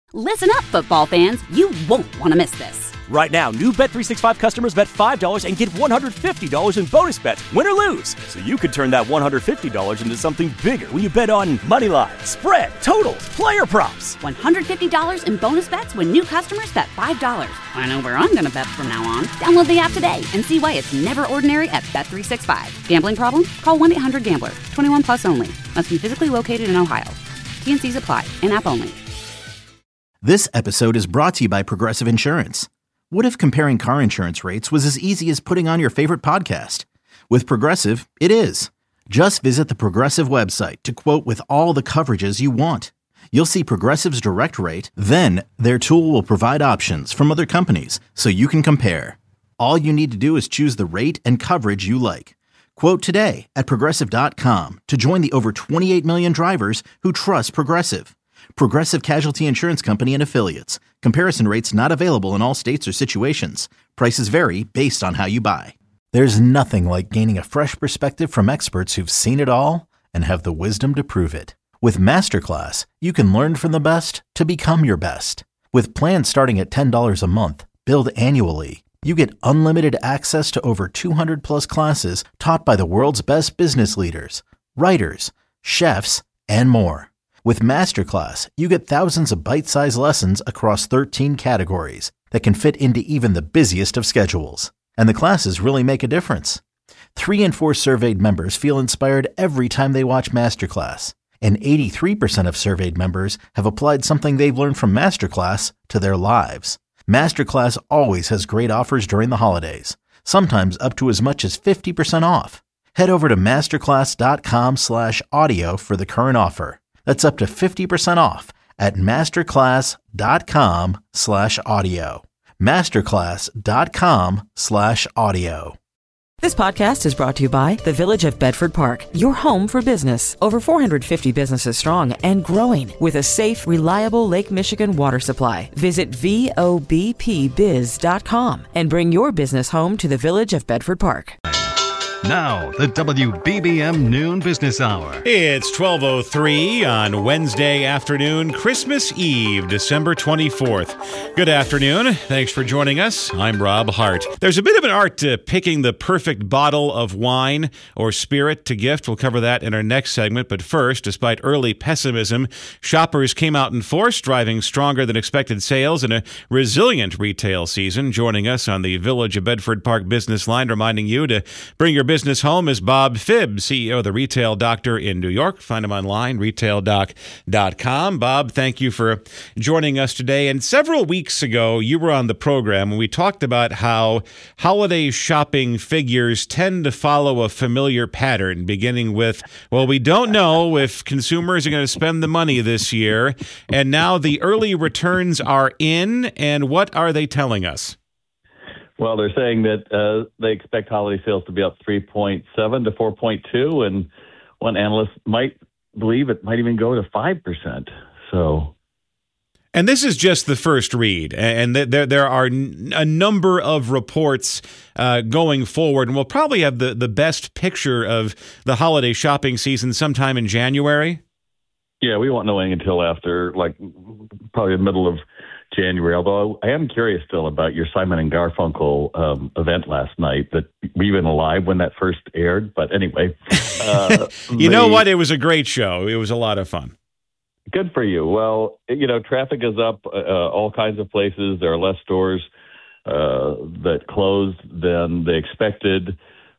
Listen up, football fans. You won't want to miss this. Right now, new Bet365 customers bet $5 and get $150 in bonus bets, win or lose. So you could turn that $150 into something bigger when you bet on money line, spread, totals, player props. $150 in bonus bets when new customers bet $5. I know where I'm going to bet from now on. Download the app today and see why it's never ordinary at Bet365. Gambling problem? Call 1-800-GAMBLER. 21 plus only. Must be physically located in Ohio. T&Cs apply. In-app only. This episode is brought to you by Progressive Insurance. What if comparing car insurance rates was as easy as putting on your favorite podcast? With Progressive, it is. Just visit the Progressive website to quote with all the coverages you want. You'll see Progressive's direct rate, then their tool will provide options from other companies so you can compare. All you need to do is choose the rate and coverage you like. Quote today at Progressive.com to join the over 28 million drivers who trust Progressive. Progressive Casualty Insurance Company and Affiliates. Comparison rates not available in all states or situations. Prices vary based on how you buy. There's nothing like gaining a fresh perspective from experts who've seen it all and have the wisdom to prove it. With Masterclass, you can learn from the best to become your best. With plans starting at $10 a month, billed annually, you get unlimited access to over 200 plus classes taught by the world's best business leaders, writers, chefs, and more. With Masterclass, you get thousands of bite-sized lessons across 13 categories that can fit into even the busiest of schedules. And the classes really make a difference. 3 in 4 surveyed members feel inspired every time they watch Masterclass. And 83% of surveyed members have applied something they've learned from Masterclass to their lives. Masterclass always has great offers during the holidays, sometimes up to as much as 50% off. Head over to masterclass.com/audio for the current offer. That's up to 50% off at masterclass.com/audio. Masterclass.com/audio. This podcast is brought to you by the Village of Bedford Park, your home for business. Over 450 businesses strong and growing with a safe, reliable Lake Michigan water supply. Visit VOBPBiz.com and bring your business home to the Village of Bedford Park. Now, the WBBM Noon Business Hour. It's 12:03 on Wednesday afternoon, Christmas Eve, December 24th. Good afternoon. Thanks for joining us. I'm Rob Hart. There's a bit of an art to picking the perfect bottle of wine or spirit to gift. We'll cover that in our next segment. But first, despite early pessimism, shoppers came out in force, driving stronger than expected sales and a resilient retail season. Joining us on the Village of Bedford Park business line, reminding you to bring your business home is Bob Phibbs, CEO of the Retail Doctor in New York. Find him online, retaildoc.com. Bob, thank you for joining us today. And several weeks ago, you were on the program and we talked about how holiday shopping figures tend to follow a familiar pattern, beginning with, well, we don't know if consumers are going to spend the money this year. And now the early returns are in. And what are they telling us? Well, they're saying that they expect holiday sales to be up 3.7 to 4.2, and one analyst might believe it might even go to 5%. And this is just the first read, and there are a number of reports going forward, and we'll probably have the best picture of the holiday shopping season sometime in January. Yeah, we won't know anything until after, probably the middle of January, although I am curious still about your Simon and Garfunkel event last night. That were you even alive when that first aired? But anyway. You know what? It was a great show. It was a lot of fun. Good for you. Well, traffic is up all kinds of places. There are less stores that closed than they expected.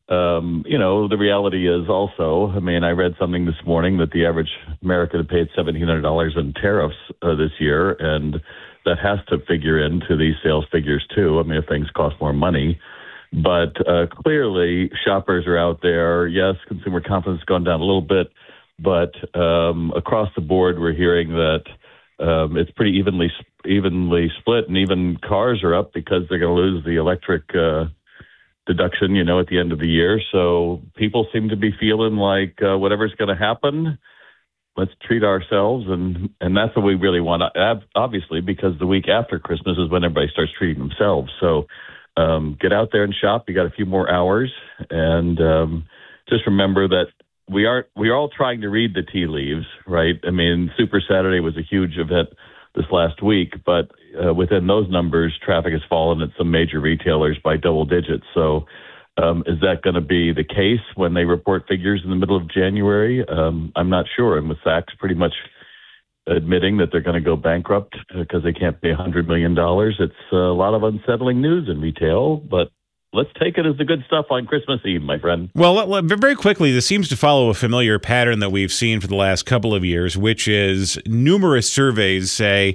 The reality is also, I read something this morning that the average American paid $1,700 in tariffs this year, and that has to figure into these sales figures too. If things cost more money. But clearly, shoppers are out there. Yes, consumer confidence has gone down a little bit, but across the board, we're hearing that it's pretty evenly split, and even cars are up because they're going to lose the electric deduction, at the end of the year. So people seem to be feeling like whatever's going to happen, let's treat ourselves, and that's what we really want, obviously, because the week after Christmas is when everybody starts treating themselves. So get out there and shop. You got a few more hours, and just remember that we're all trying to read the tea leaves, right? Super Saturday was a huge event this last week. But within those numbers, traffic has fallen at some major retailers by double digits. So is that going to be the case when they report figures in the middle of January? I'm not sure. And with Saks pretty much admitting that they're going to go bankrupt because they can't pay $100 million, it's a lot of unsettling news in retail. But let's take it as the good stuff on Christmas Eve, my friend. Well, very quickly, this seems to follow a familiar pattern that we've seen for the last couple of years, which is numerous surveys say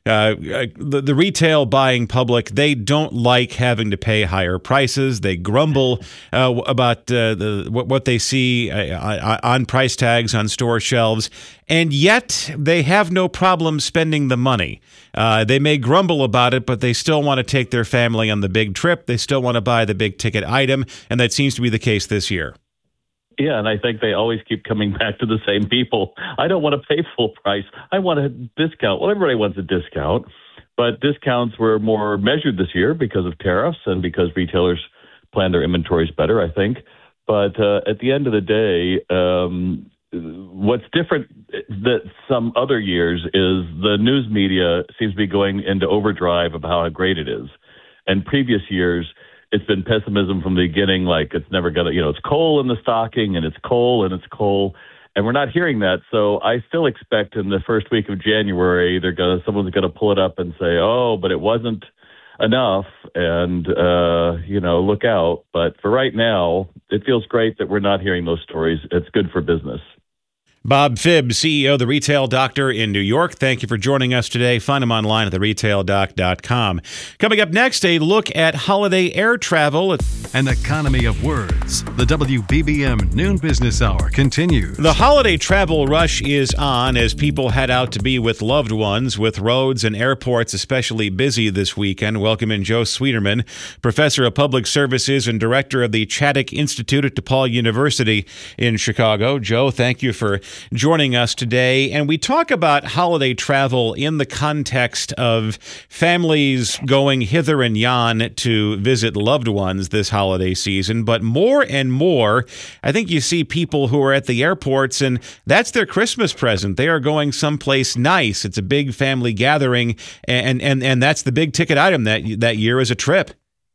the retail buying public, they don't like having to pay higher prices. They grumble about what they see on price tags on store shelves, and yet they have no problem spending the money. They may grumble about it, but they still want to take their family on the big trip. They still want to buy the big ticket item, and that seems to be the case this year. Yeah, and I think they always keep coming back to the same people. I don't want to pay full price. I want a discount. Well, everybody wants a discount, but discounts were more measured this year because of tariffs and because retailers plan their inventories better, I think. But at the end of the day, what's different that some other years is the news media seems to be going into overdrive of how great it is. And previous years, it's been pessimism from the beginning, like it's never going to, it's coal in the stocking and it's coal and it's coal. And we're not hearing that. So I still expect in the first week of January, someone's going to pull it up and say, oh, but it wasn't enough. And, look out. But for right now, it feels great that we're not hearing those stories. It's good for business. Bob Phibbs, CEO of The Retail Doctor in New York. Thank you for joining us today. Find him online at theretaildoc.com. Coming up next, a look at holiday air travel. An economy of words. The WBBM Noon Business Hour continues. The holiday travel rush is on as people head out to be with loved ones, with roads and airports especially busy this weekend. Welcome in Joe Sweeterman, Professor of Public Services and Director of the Chaddick Institute at DePaul University in Chicago. Joe, thank you for joining us today. And we talk about holiday travel in the context of families going hither and yon to visit loved ones this holiday season. But more and more, I think you see people who are at the airports and that's their Christmas present. They are going someplace nice. It's a big family gathering. And that's the big ticket item that year is a trip.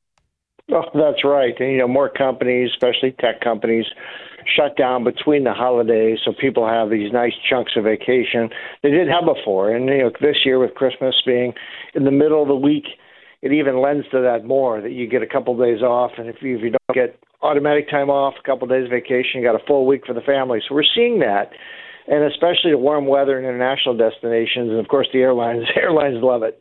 Oh, that's right. And, more companies, especially tech companies, shut down between the holidays, so people have these nice chunks of vacation they didn't have before. And this year with Christmas being in the middle of the week, it even lends to that more, that you get a couple of days off, and if you don't get automatic time off, a couple of days vacation, you got a full week for the family. So we're seeing that, and especially the warm weather and international destinations, and of course the airlines love it.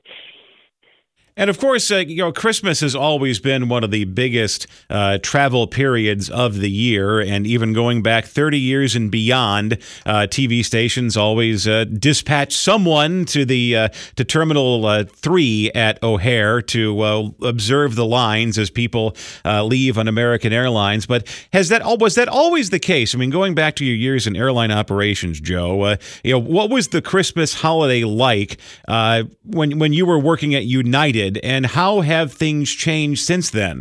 And of course, Christmas has always been one of the biggest travel periods of the year. And even going back 30 years and beyond, TV stations always dispatch someone to to Terminal 3 at O'Hare to observe the lines as people leave on American Airlines. But was that always the case? I mean, going back to your years in airline operations, Joe, what was the Christmas holiday like when you were working at United? And how have things changed since then?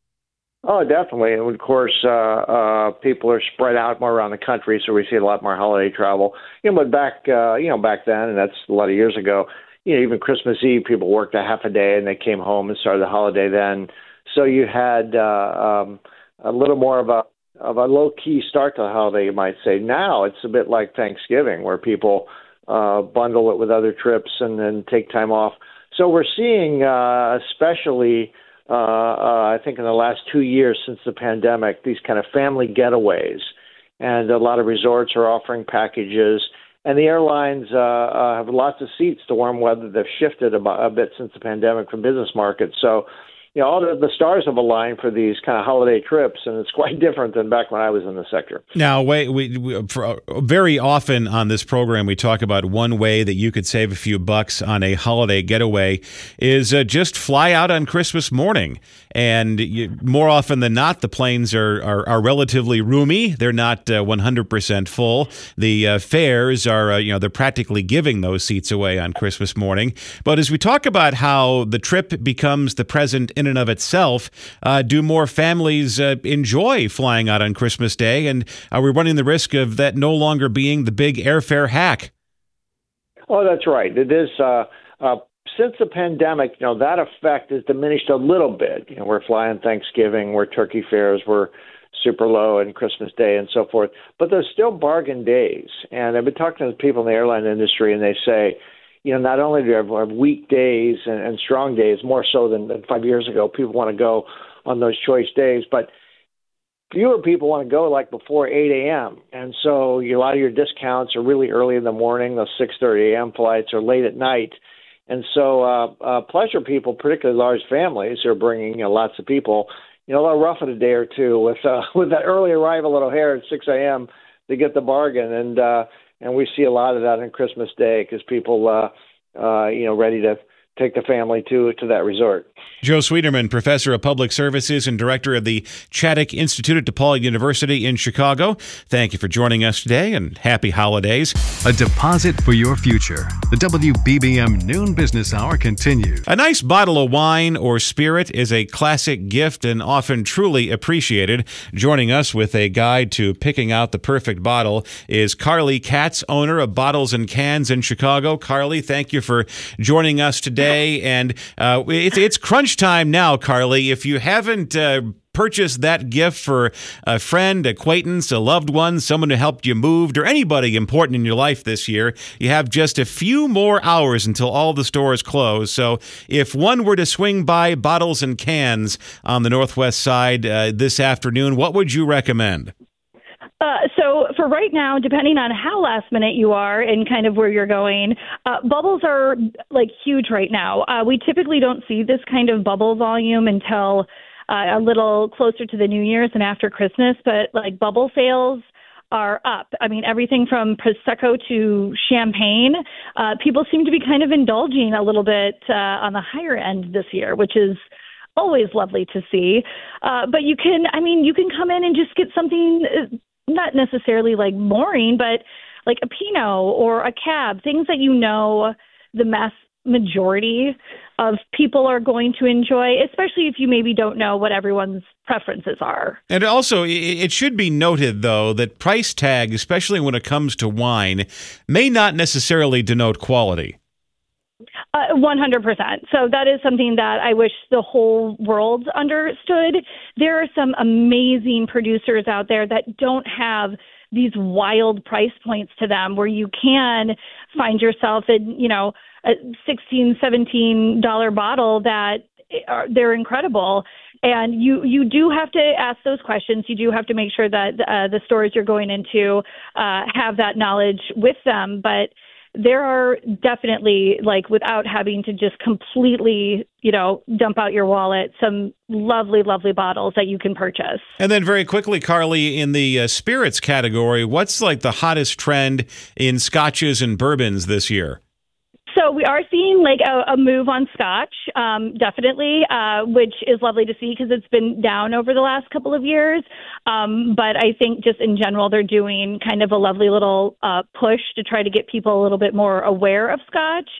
Oh, definitely. And of course, people are spread out more around the country, so we see a lot more holiday travel. But back then, and that's a lot of years ago, even Christmas Eve, people worked a half a day and they came home and started the holiday then. So you had a little more of a low-key start to the holiday, you might say. Now it's a bit like Thanksgiving, where people bundle it with other trips and then take time off. So we're seeing, especially, I think in the last 2 years since the pandemic, these kind of family getaways. And a lot of resorts are offering packages. And the airlines have lots of seats to warm weather. They've shifted a bit since the pandemic from business markets. So, all the stars have aligned for these kind of holiday trips, and it's quite different than back when I was in the sector. Now, very often on this program, we talk about one way that you could save a few bucks on a holiday getaway is just fly out on Christmas morning. And more often than not, the planes are relatively roomy. They're not 100% full. The fares are, they're practically giving those seats away on Christmas morning. But as we talk about how the trip becomes the present in and of itself, do more families enjoy flying out on Christmas Day? And are we running the risk of that no longer being the big airfare hack? Oh, that's right. It is. Since the pandemic, that effect has diminished a little bit. We're flying Thanksgiving, we're turkey fairs, we're super low and Christmas Day and so forth. But there's still bargain days. And I've been talking to people in the airline industry, and they say, not only do we have weak days and strong days, more so than 5 years ago, people want to go on those choice days, but fewer people want to go like before 8 a.m. And so a lot of your discounts are really early in the morning. Those 6:30 a.m. flights are late at night. And so pleasure people, particularly large families who are bringing lots of people, they'll rough it a day or two with that early arrival at O'Hare at 6 a.m. to get the bargain. And we see a lot of that on Christmas Day because people, ready to take the family to that resort. Joe Sweeterman, professor of public services and director of the Chaddick Institute at DePaul University in Chicago. Thank you for joining us today, and happy holidays. A deposit for your future. The WBBM Noon Business Hour continues. A nice bottle of wine or spirit is a classic gift and often truly appreciated. Joining us with a guide to picking out the perfect bottle is Carly Katz, owner of Bottles and Cans in Chicago. Carly, thank you for joining us today. And it's crunch time now, Carly. If you haven't purchased that gift for a friend, acquaintance, a loved one, someone who helped you move, or anybody important in your life this year, you have just a few more hours until all the stores close. So if one were to swing by Bottles and Cans on the Northwest Side this afternoon, what would you recommend? So for right now, depending on how last minute you are and kind of where you're going, bubbles are like huge right now. We typically don't see this kind of bubble volume until a little closer to the New Year's and after Christmas, but like bubble sales are up. I mean, everything from Prosecco to champagne, people seem to be kind of indulging a little bit on the higher end this year, which is always lovely to see. But you can come in and just get something not necessarily like boring, but like a Pinot or a Cab, things that the mass majority of people are going to enjoy, especially if you maybe don't know what everyone's preferences are. And also, it should be noted, though, that price tag, especially when it comes to wine, may not necessarily denote quality. 100%. So that is something that I wish the whole world understood. There are some amazing producers out there that don't have these wild price points to them where you can find yourself in, a $16, $17 bottle that they're incredible. And you do have to ask those questions. You do have to make sure that the stores you're going into have that knowledge with them. But there are definitely, like, without having to just completely, dump out your wallet, some lovely, lovely bottles that you can purchase. And then very quickly, Carly, in the spirits category, what's like the hottest trend in scotches and bourbons this year? So we are seeing like a move on Scotch, definitely, which is lovely to see because it's been down over the last couple of years. But I think just in general, they're doing kind of a lovely little push to try to get people a little bit more aware of Scotch.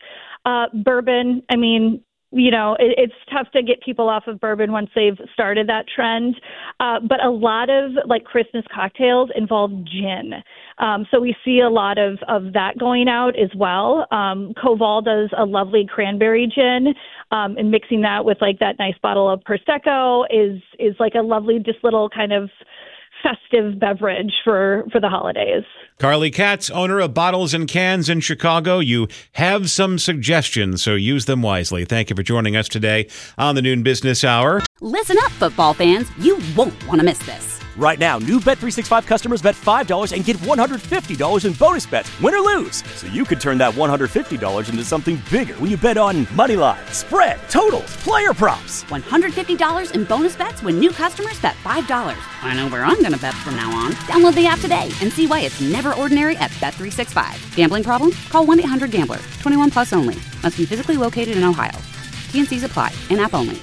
Bourbon, I mean, it's tough to get people off of bourbon once they've started that trend. But a lot of like Christmas cocktails involve gin. So we see a lot of that going out as well. Koval does a lovely cranberry gin, and mixing that with like that nice bottle of Prosecco is like a lovely, just little kind of festive beverage for the holidays. Carly Katz, owner of Bottles and Cans in Chicago. You have some suggestions, so use them wisely. Thank you for joining us today on the Noon Business Hour. Listen up, football fans. You won't want to miss this. Right now, new Bet365 customers bet $5 and get $150 in bonus bets, win or lose. So you could turn that $150 into something bigger when you bet on moneyline, spread, totals, player props. $150 in bonus bets when new customers bet $5. I know where I'm going to bet from now on. Download the app today and see why it's never ordinary at Bet365. Gambling problem? Call 1-800-GAMBLER. 21 plus only. Must be physically located in Ohio. T&Cs apply. In-app only.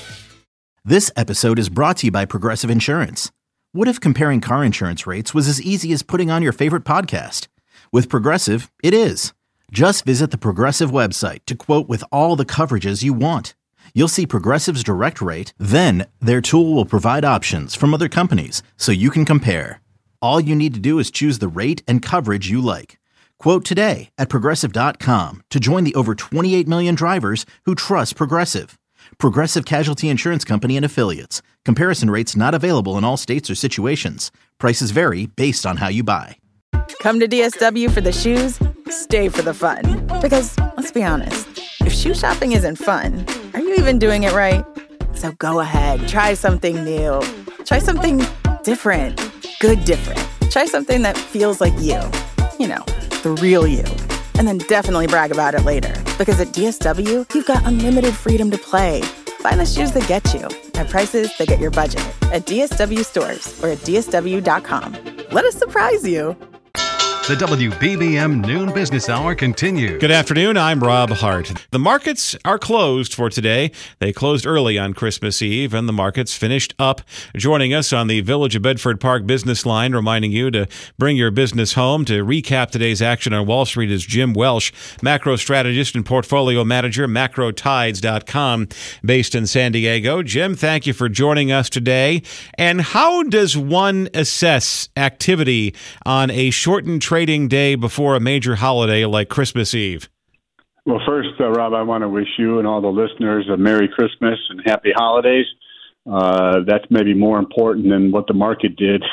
This episode is brought to you by Progressive Insurance. What if comparing car insurance rates was as easy as putting on your favorite podcast? With Progressive, it is. Just visit the Progressive website to quote with all the coverages you want. You'll see Progressive's direct rate, then their tool will provide options from other companies so you can compare. All you need to do is choose the rate and coverage you like. Quote today at Progressive.com to join the over 28 million drivers who trust Progressive. Progressive Casualty Insurance Company and Affiliates. Comparison rates not available in all states or situations. Prices vary based on how you buy. Come to DSW for the shoes, stay for the fun. Because, let's be honest, if shoe shopping isn't fun, are you even doing it right? So go ahead, try something new. Try something different. Good different. Try something that feels like you. You know, the real you. And then definitely brag about it later. Because at DSW, you've got unlimited freedom to play. Find the shoes that get you at prices that get your budget at DSW stores or at DSW.com. Let us surprise you. The WBBM Noon Business Hour continues. Good afternoon. I'm Rob Hart. The markets are closed for today. They closed early on Christmas Eve, and the markets finished up. Joining us on the Village of Bedford Park business line, reminding you to bring your business home. To recap today's action on Wall Street is Jim Welsh, macro strategist and portfolio manager, macrotides.com, based in San Diego. Jim, thank you for joining us today. And how does one assess activity on a shortened trading day before a major holiday like Christmas Eve? Well, first, Rob, I want to wish you and all the listeners a Merry Christmas and Happy Holidays. That's maybe more important than what the market did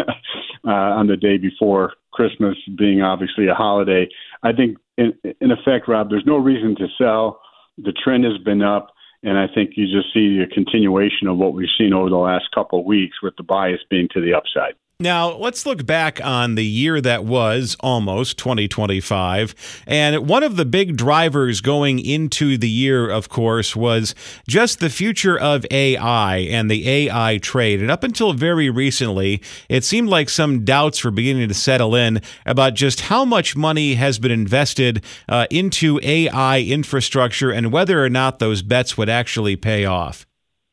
on the day before Christmas, being obviously a holiday. I think, in effect, Rob, there's no reason to sell. The trend has been up, and I think you just see a continuation of what we've seen over the last couple of weeks, with the bias being to the upside. Now, let's look back on the year that was almost 2025. And one of the big drivers going into the year, of course, was just the future of AI and the AI trade. And up until very recently, it seemed like some doubts were beginning to settle in about just how much money has been invested into AI infrastructure and whether or not those bets would actually pay off.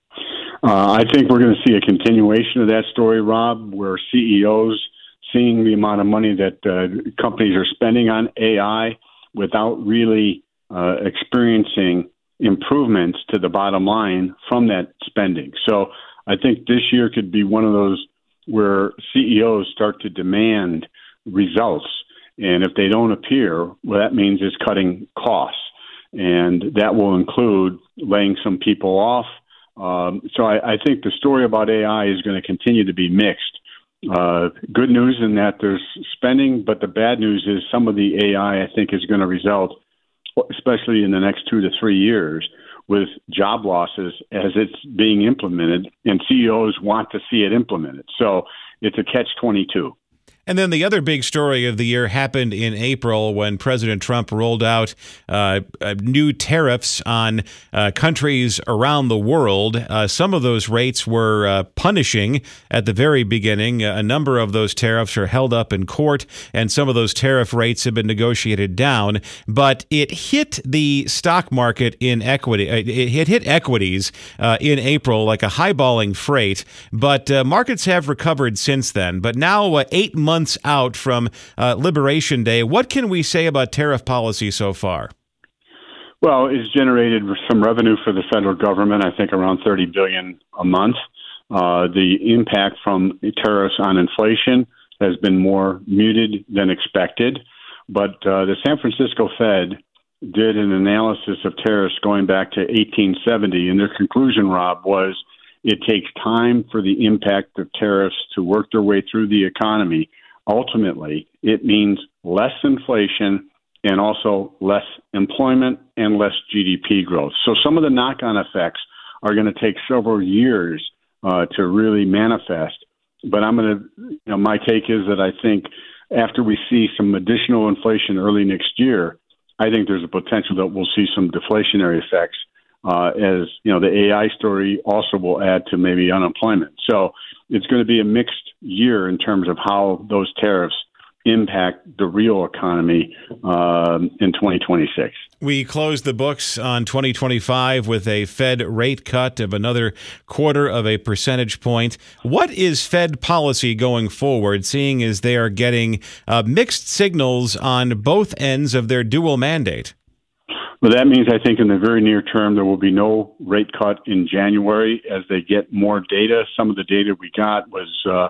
I think we're going to see a continuation of that story, Rob, where CEOs seeing the amount of money that companies are spending on AI without really experiencing improvements to the bottom line from that spending. So I think this year could be one of those where CEOs start to demand results. And if they don't appear, well, that means it's cutting costs. And that will include laying some people off. So I think the story about AI is going to continue to be mixed. Good news in that there's spending, but the bad news is some of the AI, I think, is going to result, especially in the next 2 to 3 years, with job losses as it's being implemented, and CEOs want to see it implemented. So it's a catch-22. And then the other big story of the year happened in April when President Trump rolled out new tariffs on countries around the world. Some of those rates were punishing at the very beginning. A number of those tariffs are held up in court, and some of those tariff rates have been negotiated down. But it hit the stock market in equity. It hit equities in April like a highballing freight. But markets have recovered since then. But now, 8 months out from Liberation Day, what can we say about tariff policy so far? Well, it's generated some revenue for the federal government, I think around $30 billion a month. The impact from tariffs on inflation has been more muted than expected. But the San Francisco Fed did an analysis of tariffs going back to 1870, and their conclusion, Rob, was it takes time for the impact of tariffs to work their way through the economy. Ultimately, it means less inflation and also less employment and less GDP growth. So some of the knock-on effects are going to take several years to really manifest. But my take is that I think after we see some additional inflation early next year, I think there's a potential that we'll see some deflationary effects as the AI story also will add to maybe unemployment. So it's going to be a mixed year in terms of how those tariffs impact the real economy in 2026. We closed the books on 2025 with a Fed rate cut of another 0.25 percentage point. What is Fed policy going forward, seeing as they are getting mixed signals on both ends of their dual mandate? Well, that means I think in the very near term there will be no rate cut in January as they get more data. Some of the data we got was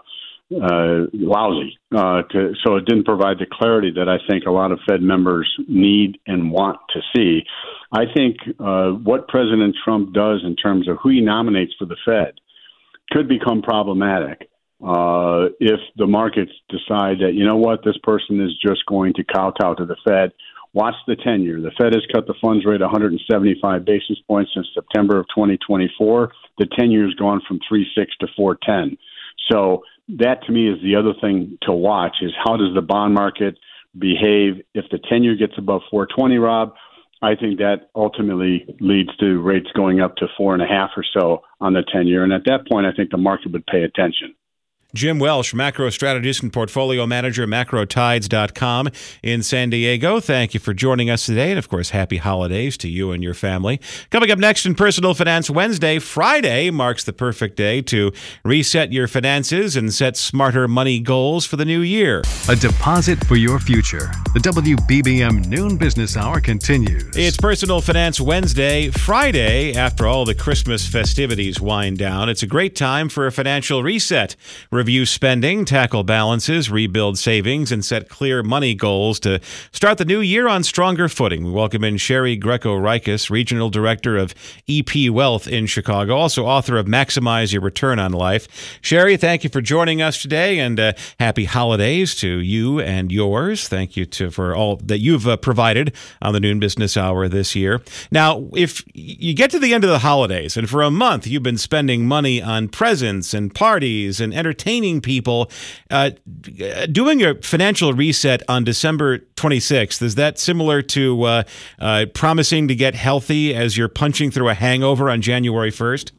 lousy. So it didn't provide the clarity that I think a lot of Fed members need and want to see. I think what President Trump does in terms of who he nominates for the Fed could become problematic if the markets decide that, you know what, this person is just going to kowtow to the Fed. Watch the 10-year. The Fed has cut the funds rate 175 basis points since September of 2024. The 10-year has gone from 3.6 to 4.10. So that, to me, is the other thing to watch, is how does the bond market behave if the 10-year gets above 4.20, Rob? I think that ultimately leads to rates going up to 4.5 or so on the 10-year. And at that point, I think the market would pay attention. Jim Welsh, macro strategist and portfolio manager, macrotides.com in San Diego. Thank you for joining us today. And, of course, happy holidays to you and your family. Coming up next in Personal Finance Wednesday, Friday marks the perfect day to reset your finances and set smarter money goals for the new year. A deposit for your future. The WBBM Noon Business Hour continues. It's Personal Finance Wednesday, Friday, after all the Christmas festivities wind down. It's a great time for a financial reset. Review spending, tackle balances, rebuild savings, and set clear money goals to start the new year on stronger footing. We welcome in Sherry Greco-Rikis, Regional Director of EP Wealth in Chicago, also author of Maximize Your Return on Life. Sherry, thank you for joining us today, and happy holidays to you and yours. Thank you for all that you've provided on the Noon Business Hour this year. Now, if you get to the end of the holidays, and for a month you've been spending money on presents and parties and entertainment, people, doing a financial reset on December 26th, is that similar to promising to get healthy as you're punching through a hangover on January 1st?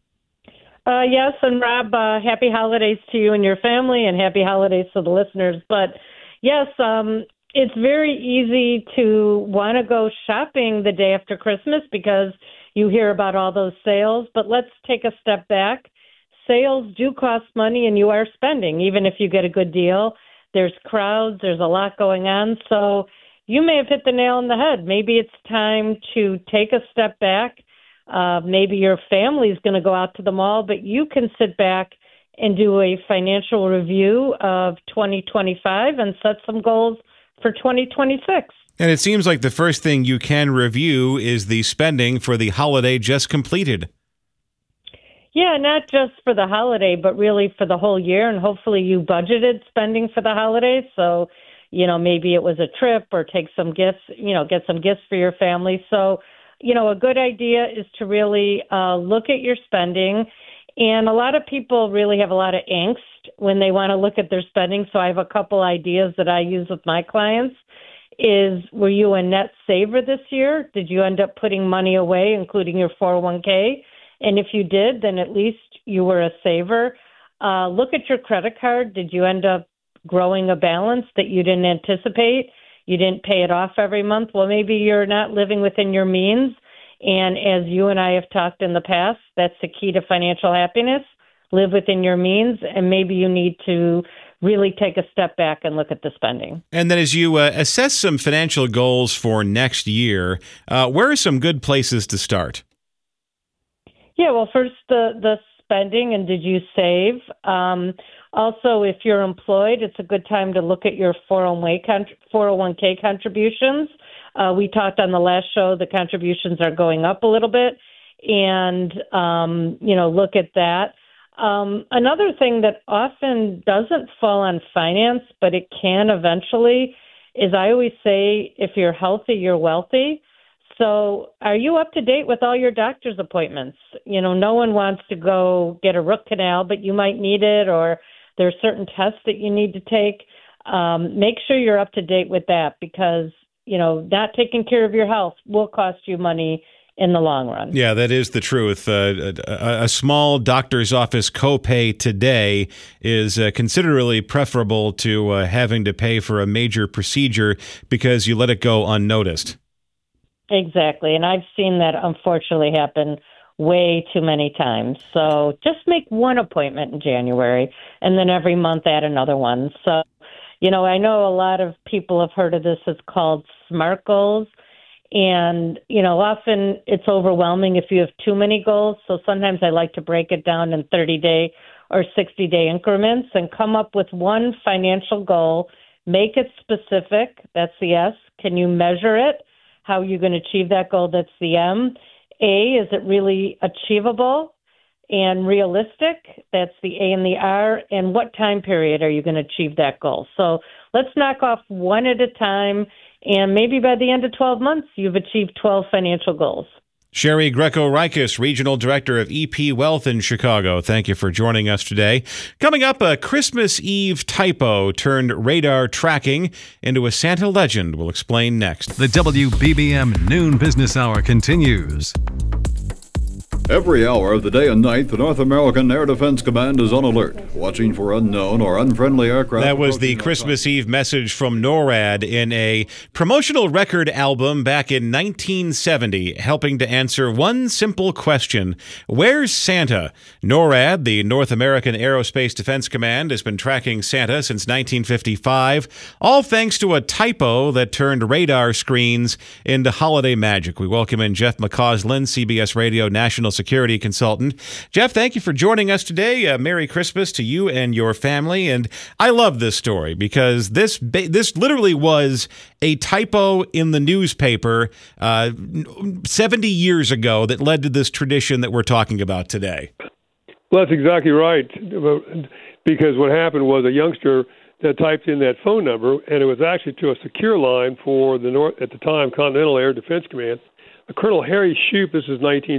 Yes, and Rob, happy holidays to you and your family, and happy holidays to the listeners. But yes, it's very easy to want to go shopping the day after Christmas because you hear about all those sales. But let's take a step back. Sales do cost money, and you are spending, even if you get a good deal. There's crowds, there's a lot going on. So you may have hit the nail on the head. Maybe it's time to take a step back. Maybe your family's going to go out to the mall, but you can sit back and do a financial review of 2025 and set some goals for 2026. And it seems like the first thing you can review is the spending for the holiday just completed. Yeah, not just for the holiday, but really for the whole year. And hopefully you budgeted spending for the holidays. So, maybe it was a trip or take some gifts, get some gifts for your family. So, a good idea is to really look at your spending. And a lot of people really have a lot of angst when they want to look at their spending. So I have a couple ideas that I use with my clients. Were you a net saver this year? Did you end up putting money away, including your 401k? And if you did, then at least you were a saver. Look at your credit card. Did you end up growing a balance that you didn't anticipate? You didn't pay it off every month. Well, maybe you're not living within your means. And as you and I have talked in the past, that's the key to financial happiness. Live within your means, and maybe you need to really take a step back and look at the spending. And then as you assess some financial goals for next year, where are some good places to start? Yeah, well, first the spending, and did you save? Also, if you're employed, it's a good time to look at your 401k contributions. We talked on the last show, the contributions are going up a little bit, and, look at that. Another thing that often doesn't fall on finance, but it can eventually, is I always say, if you're healthy, you're wealthy. So are you up to date with all your doctor's appointments? No one wants to go get a root canal, but you might need it, or there are certain tests that you need to take. Make sure you're up to date with that because, not taking care of your health will cost you money in the long run. Yeah, that is the truth. A small doctor's office copay today is considerably preferable to having to pay for a major procedure because you let it go unnoticed. Exactly. And I've seen that unfortunately happen way too many times. So just make one appointment in January and then every month add another one. So, I know a lot of people have heard of this. It's called SMART goals. And, often it's overwhelming if you have too many goals. So sometimes I like to break it down in 30-day or 60-day increments and come up with one financial goal. Make it specific. That's the S. Can you measure it? How are you going to achieve that goal? That's the M. A, is it really achievable and realistic? That's the A and the R. And what time period are you going to achieve that goal? So let's knock off one at a time, and maybe by the end of 12 months, you've achieved 12 financial goals. Sherry Greco-Rikis, Regional Director of EP Wealth in Chicago. Thank you for joining us today. Coming up, a Christmas Eve typo turned radar tracking into a Santa legend. We'll explain next. The WBBM Noon Business Hour continues. Every hour of the day and night, the North American Air Defense Command is on alert, watching for unknown or unfriendly aircraft. That was the Christmas Eve message from NORAD in a promotional record album back in 1970, helping to answer one simple question: where's Santa? NORAD, the North American Aerospace Defense Command, has been tracking Santa since 1955, all thanks to a typo that turned radar screens into holiday magic. We welcome in Jeff McCausland, CBS Radio National Security Consultant. Jeff, thank you for joining us today. Merry Christmas to you and your family. And I love this story because this literally was a typo in the newspaper 70 years ago that led to this tradition that we're talking about today. Well, that's exactly right. Because what happened was a youngster that typed in that phone number, and it was actually to a secure line for the at the time, Continental Air Defense Command. Colonel Harry Shoup, this is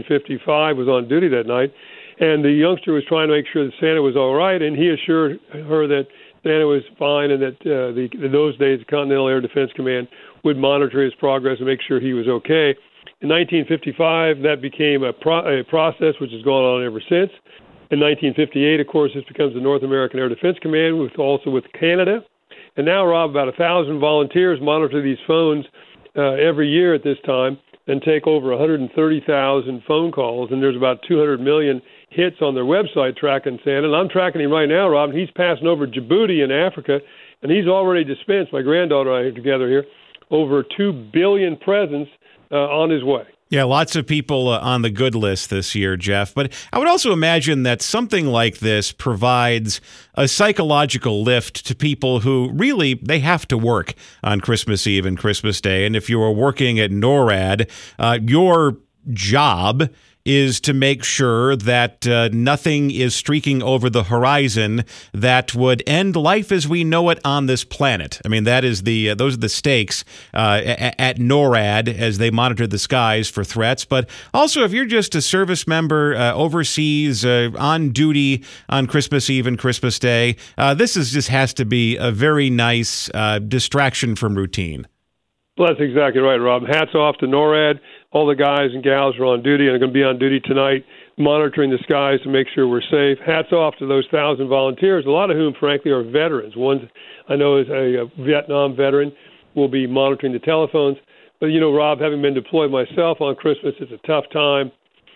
1955, was on duty that night, and the youngster was trying to make sure that Santa was all right, and he assured her that Santa was fine and that in those days the Continental Air Defense Command would monitor his progress and make sure he was okay. In 1955, that became a process which has gone on ever since. In 1958, of course, this becomes the North American Air Defense Command, also with Canada. And now, Rob, about 1,000 volunteers monitor these phones every year at this time, and take over 130,000 phone calls, and there's about 200 million hits on their website tracking Santa. And I'm tracking him right now, Rob, and he's passing over Djibouti in Africa, and he's already dispensed, my granddaughter and I are together here, over 2 billion presents on his way. Yeah, lots of people on the good list this year, Jeff. But I would also imagine that something like this provides a psychological lift to people who really, they have to work on Christmas Eve and Christmas Day. And if you are working at NORAD, your job is to make sure that nothing is streaking over the horizon that would end life as we know it on this planet. I mean, that is those are the stakes at NORAD as they monitor the skies for threats. But also, if you're just a service member overseas on duty on Christmas Eve and Christmas Day, this just has to be a very nice distraction from routine. Well, that's exactly right, Rob. Hats off to NORAD. All the guys and gals are on duty and are going to be on duty tonight, monitoring the skies to make sure we're safe. Hats off to those 1,000 volunteers, a lot of whom, frankly, are veterans. One I know is a Vietnam veteran, will be monitoring the telephones. But, you know, Rob, having been deployed myself on Christmas, it's a tough time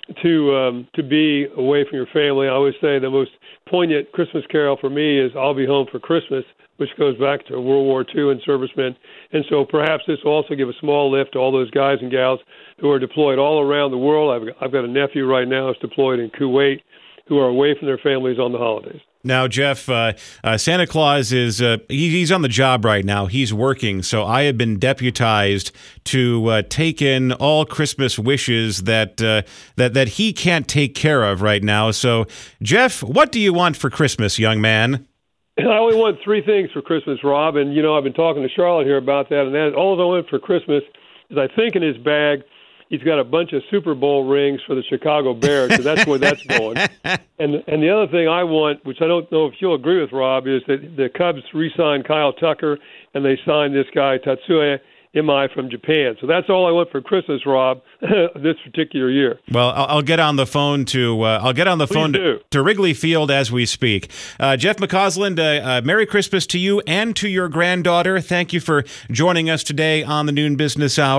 to be away from your family. I always say the most poignant Christmas carol for me is I'll Be Home for Christmas, which goes back to World War II and servicemen. And so perhaps this will also give a small lift to all those guys and gals who are deployed all around the world. I've got a nephew right now who's deployed in Kuwait who are away from their families on the holidays. Now, Jeff, Santa Claus is he's on the job right now. He's working. So I have been deputized to take in all Christmas wishes that he can't take care of right now. So, Jeff, what do you want for Christmas, young man? I only want 3 things for Christmas, Rob, and, you know, I've been talking to Charlotte here about that, and all I want for Christmas is I think in his bag he's got a bunch of Super Bowl rings for the Chicago Bears, so that's where that's going. And the other thing I want, which I don't know if you'll agree with, Rob, is that the Cubs re-signed Kyle Tucker, and they signed this guy, Tatsuya Imai from Japan. So that's all I want for Christmas, Rob, this particular year. Well, I'll get on the phone to Wrigley Field as we speak. Jeff McCausland, Merry Christmas to you and to your granddaughter. Thank you for joining us today on the Noon Business Hour.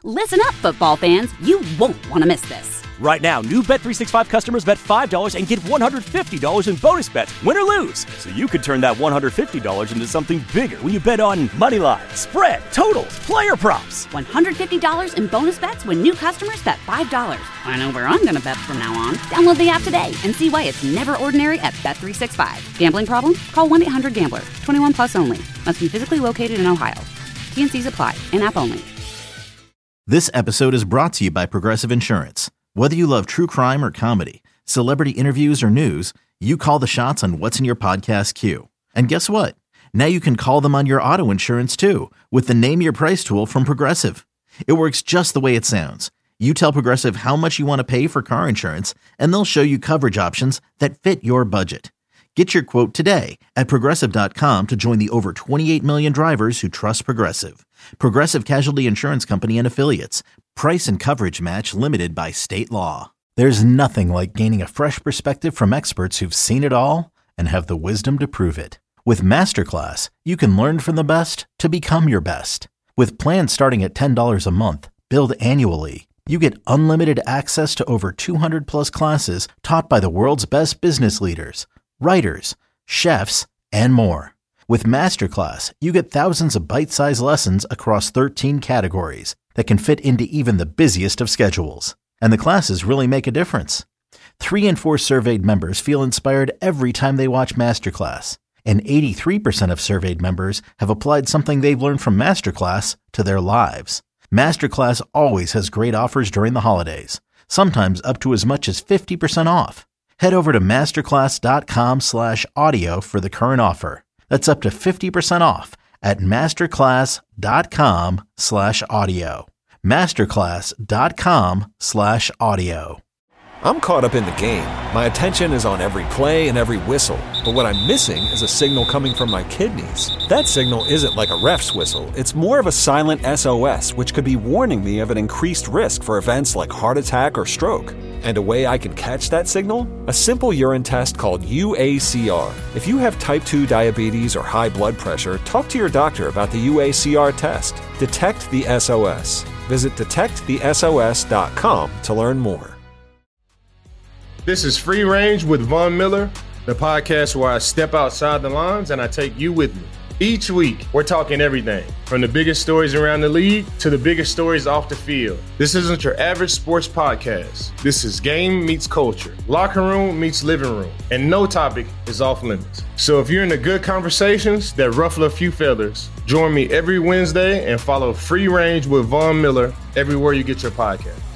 Listen up, football fans. You won't want to miss this. Right now, new Bet365 customers bet $5 and get $150 in bonus bets, win or lose. So you could turn that $150 into something bigger when you bet on moneyline, spread, totals, player props. $150 in bonus bets when new customers bet $5. I know where I'm going to bet from now on. Download the app today and see why it's never ordinary at Bet365. Gambling problem? Call 1-800-GAMBLER. 21 plus only. Must be physically located in Ohio. T&Cs apply. In-app only. This episode is brought to you by Progressive Insurance. Whether you love true crime or comedy, celebrity interviews or news, you call the shots on what's in your podcast queue. And guess what? Now you can call them on your auto insurance too with the Name Your Price tool from Progressive. It works just the way it sounds. You tell Progressive how much you want to pay for car insurance, and they'll show you coverage options that fit your budget. Get your quote today at Progressive.com to join the over 28 million drivers who trust Progressive. Progressive Casualty Insurance Company and Affiliates. Price and coverage match limited by state law. There's nothing like gaining a fresh perspective from experts who've seen it all and have the wisdom to prove it. With Masterclass, you can learn from the best to become your best. With plans starting at $10 a month, billed annually, you get unlimited access to over 200 plus classes taught by the world's best business leaders, writers, chefs, and more. With Masterclass, you get thousands of bite-sized lessons across 13 categories that can fit into even the busiest of schedules. And the classes really make a difference. 3 in 4 surveyed members feel inspired every time they watch Masterclass. And 83% of surveyed members have applied something they've learned from Masterclass to their lives. Masterclass always has great offers during the holidays, sometimes up to as much as 50% off. Head over to masterclass.com/audio for the current offer. That's up to 50% off at masterclass.com/audio. masterclass.com/audio. I'm caught up in the game. My attention is on every play and every whistle. But what I'm missing is a signal coming from my kidneys. That signal isn't like a ref's whistle. It's more of a silent SOS, which could be warning me of an increased risk for events like heart attack or stroke. And a way I can catch that signal? A simple urine test called UACR. If you have type 2 diabetes or high blood pressure, talk to your doctor about the UACR test. Detect the SOS. Visit detectthesos.com to learn more. This is Free Range with Von Miller, the podcast where I step outside the lines and I take you with me. Each week, we're talking everything, from the biggest stories around the league to the biggest stories off the field. This isn't your average sports podcast. This is game meets culture, locker room meets living room, and no topic is off limits. So if you're into good conversations that ruffle a few feathers, join me every Wednesday and follow Free Range with Von Miller everywhere you get your podcast.